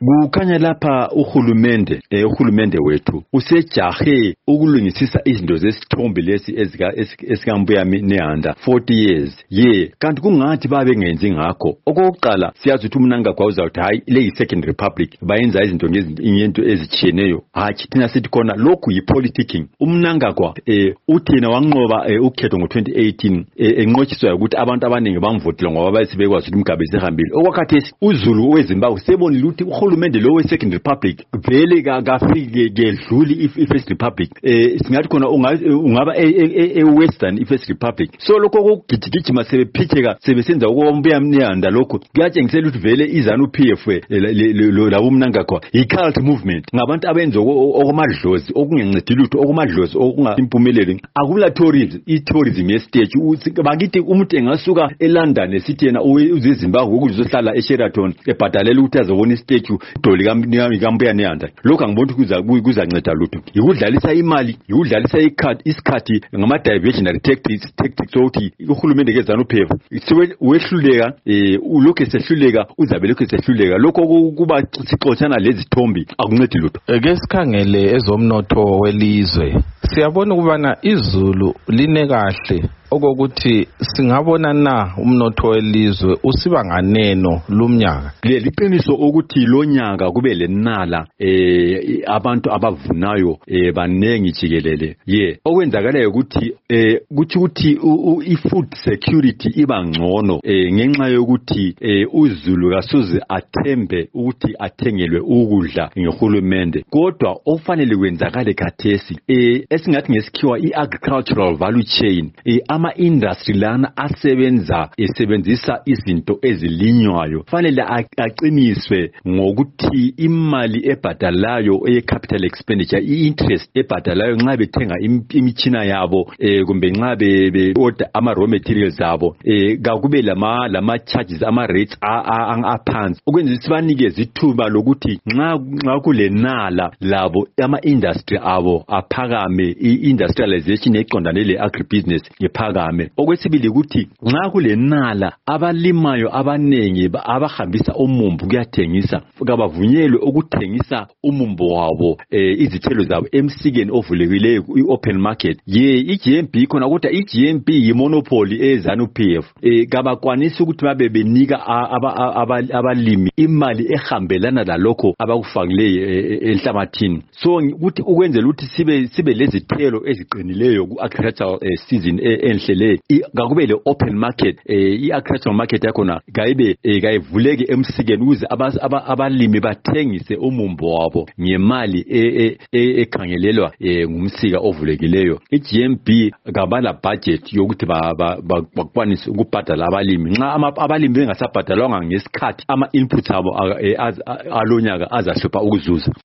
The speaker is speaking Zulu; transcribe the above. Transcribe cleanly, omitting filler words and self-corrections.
kukhanya lapha uhulumende wethu usejahe ukulungisisa izinto zesithombe lesi esikambuya Nehanda 40 years kanti kungathi babengenzi ngakho. Okokuqala siyazi ukuthi uMnangagwa uzawuthi hayi le yi-second republic bayenza izinto ngento ezitshiyeneyo. Hatshi thina sithi khona lokhu yi-politicking. uMnangagwa uthina wanqoba ukhetho ngo-2018 enqotshiswa ukuthi abantu abaningi bamvotela ngoba bayesibekwazi ukuthi Mugabe sehambile. Okwakhathesi uZulu weZimbabwe sebonile ukuthi uhulumende lo we-second republic vele kafike kedluli i-first republic. Singathi khona ungaba e-western i-first republic. So lokho kokugijigijima sebephitheka sebesenza okwambuya Nehanda lokho kuyatshengisela ukuthi vele iZANU-PF labo uMnangagwa i-cult movement ngabantu abenza okumadlozi okungencedi lutho okumadlozi okungaimpumeleli. Akula tourism ye-stage. Bakithi umuntu engasuka eLondon esithi yena uzeZimbabwe ukuzohlala eSheraton ebhadalela ukuthi azobona i-statue idoli kambuya Nehanda. Lokho angiboni ukuthi kuzanceda lutho. Yikudlalisa imali, yikudlalisa isikhathi ngama-diversionary tactics sokuthi uhulumende keZANU-PF wehluleka ulokhu sehluleka uzabe lokhu sehluleka. Lokho kuba sixoxana lezi thombi akuncedi lutho. Ke sikhangele ezomnotho welizwe siyabona ukubana izulu line kahle okokuthi singabona na umnotho welizwe usiba nganeno lumnyaka. Liqiniso ukuthi lo nyaka kube lenala abantu abavunayo banengi jikelele. Okwenzakalayo ukuthi ukuthi i-food security iba ngcono ngenxa yokuthi uZulu kasoze athembe ukuthi athengelwe ukudla ngehulumende. Kodwa ofanele kwenzakale khathesi esingathi ngesikhiwa i-agricultural value chain ama-industry lana esebenzisa izinto ezilinywayo fanele aqiniswe ngokuthi imali ebhadalayo capital expenditure i-interest ebhadalayo nxa bethenga imitshina yabo kumbe nxa be-order ama-raw materials abo kakube lama charges ama-rates aphansi ukwenzela ukuthi banikeze ithuba lokuthi nxa kulenala labo ama-industry abo aphakame i-industrialization eqondane le-agribusiness iphakame. Okwesibili ukuthi nxa kulenala abalimayo abanengi abahambisa umumbu kuyathengisa kabavunyelwe ukuthengisa umumbu wabo izithelo zabo emsikeni ovulekileyo i-open market. I-GMB khona kodwa i-GMB yi-monopoly eZANU-PF kabakwanisi ukuthi babe benika abalimi imali ehambelana lalokho abakufakileyo enhlamathini. So ukuthi ukwenzela ukuthi sibe lezithelo eziqinileyo ku-agricultural season enhlele kakube le open market i-agricultural market yakhona kayivuleke emsikeni ukuze abalimi bathengise umumbu wabo ngemali ekhangelelwa ngumsika ovulekileyo. I-GMB kabala budget yokuthi bakwanise ukubhadala abalimi. Nxa abalimi bengasabhadalwanga ngesikhathi ama-inputs abo alonyaka azahlupha ukuzuza.